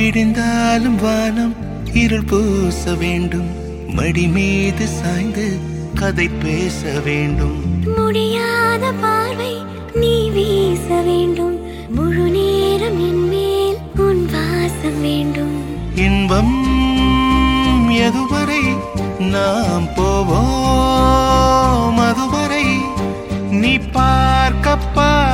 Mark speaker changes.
Speaker 1: விடிந்தாலும் வானம் இருள் பூச வேண்டும், மடி மீது சாய்ந்து கதை பேச வேண்டும்.
Speaker 2: முடியாத பார்வை நீ வீச வேண்டும், முழு நேரம் என் மேல் உன் வாசம் வேண்டும்.
Speaker 1: இன்பம் எதுவரை நாம் போவோம், அதுவரை நீ பார்க்க